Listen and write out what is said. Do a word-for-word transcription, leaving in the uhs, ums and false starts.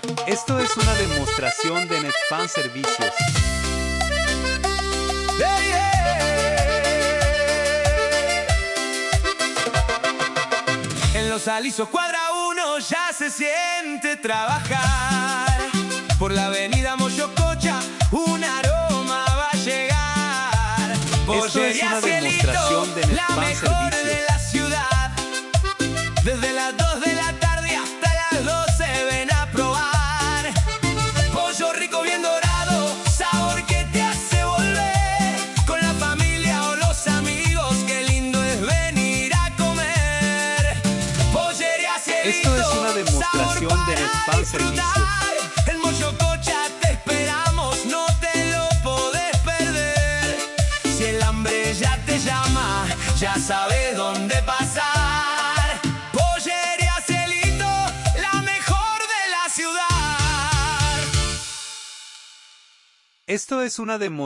Esto es una demostración de Netfan Servicios. Hey, hey. En Los Alisos cuadra uno ya se siente trabajar. Por la avenida Moyococha un aroma va a llegar. Esto es una demostración de la Netfan mejor Servicios. de la ciudad. Desde las dos de la tarde hasta las doce ven a probar. Pollo rico bien dorado, sabor que te hace volver. Con la familia o los amigos, qué lindo es venir a comer. Pollería Cielito, Esto es una demostración de Netfan Servicios. En Moyococha te esperamos, no te lo podés perder. Si el hambre ya te llama, ya sabes dónde pasar. Pollería Cielito, la mejor de la ciudad. Esto es una demostración